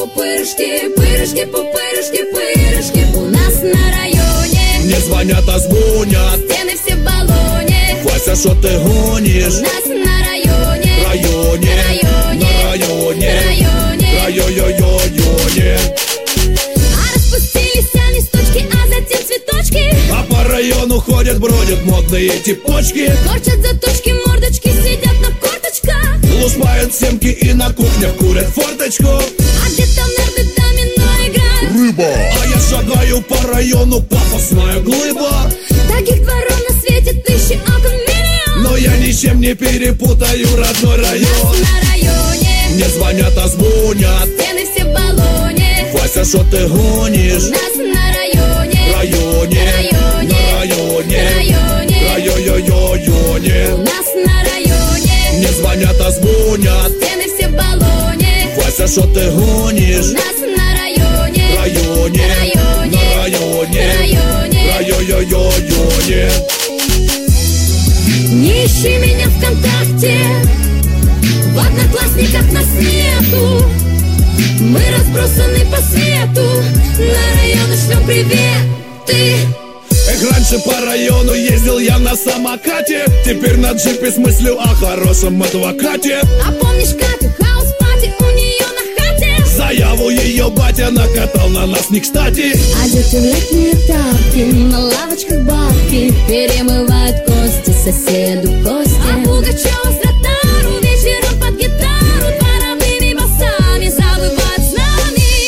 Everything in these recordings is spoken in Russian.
пупырышки, пырышки, пупырышки, пырышки. У нас на районе не звонят, а звонят. стены все в баллоне. Вася, что ты гонишь? У нас на районе, Районе, районе, на районе, районе. районе. А распустились они листочки, а затем цветочки. А по району ходят, бродят модные типочки. Торчат заточки, мордочки, сидят на корточках. Лушпают семки и на кухнях курят форточку. А где-то нарды домино играют. Рыба! А я шагаю по району, пафосная глыба. Таких дворов на свете тысячи, окон миллион. Но я ничем не перепутаю родной У нас район. на районе Не звонят, а звонят. стены все в баллоне. Вася, что ты гонишь? У нас на районе, Районе, районе, на районе, районе. районе. У нас на районе Не звонят, а звонят. стены все в баллоне. Вася, что ты У гонишь? нас на районе, Районе, районе, на районе, районе. Не ищи меня ВКонтакте, в Одноклассниках нас нету. Мы разбросаны по свету, на районы шлем приветы. Эх, раньше по району ездил я на самокате. Теперь на джипе с мыслью о хорошем адвокате. А помнишь Катю, хаус-пати у нее на хате? Заяву ее батя накатал на нас не кстати. Одеты в летние тапки, на лавочках бабки перемывают кости соседу Косте. А Пугачева с ротару вечером под гитару дворовыми басами завывают с нами.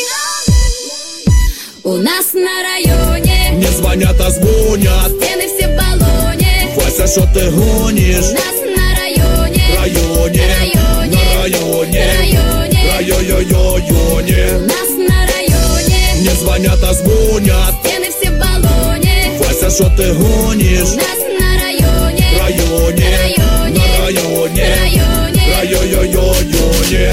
У нас на районе Не звонят, а звонят. стены все в баллоне. Вася, что ты гонишь? У нас на районе, Районе, районе, на районе, районе. районе. У нас на районе Не звонят, а звонят. стены все в баллоне. Вася, что ты У гонишь? нас на районе, Районе, районе, на районе, районе.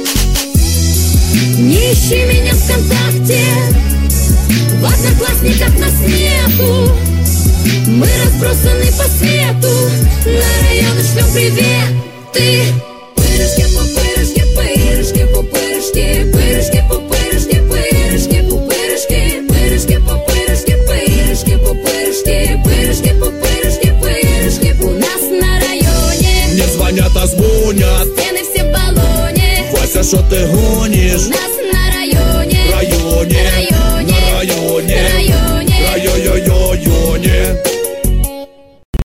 Не ищи меня ВКонтакте, в Одноклассниках нас нету. Мы разбросаны по свету, на районы шлем приветы. Пырышки, пупырышки, пырышки, пупырышки, пырышки, пупырышки, пырышки, пупырышки, пырышки, пупырышки, пырышки, пупырышки, пырышки, пупырышки, пырышки. У нас на районе Не звонят, а звонят. стены все в баллоне. Вася, что ты гонишь?